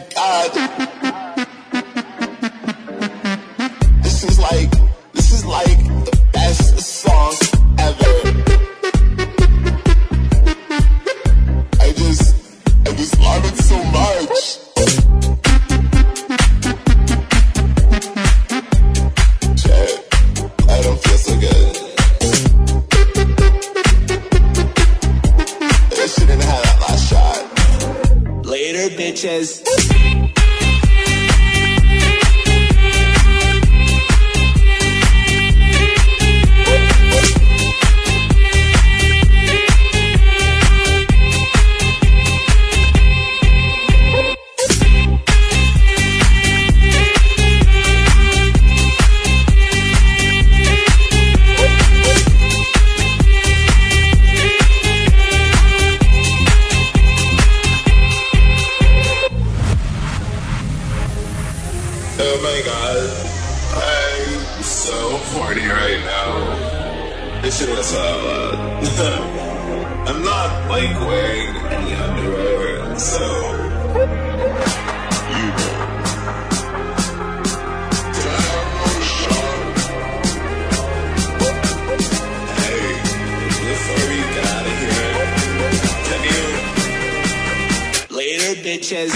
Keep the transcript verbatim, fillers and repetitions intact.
God. This is like, this is like the best song ever. I just, I just love it so much. Shit, I don't feel so good. I shouldn't have had that last shot. Later, bitches. Oh my god, I'm so horny right now. I shouldn't have said that loud. I'm not like wearing any underwear, so you know. Did I have one shot? Hey, before we get out of here, can you? Later, bitches.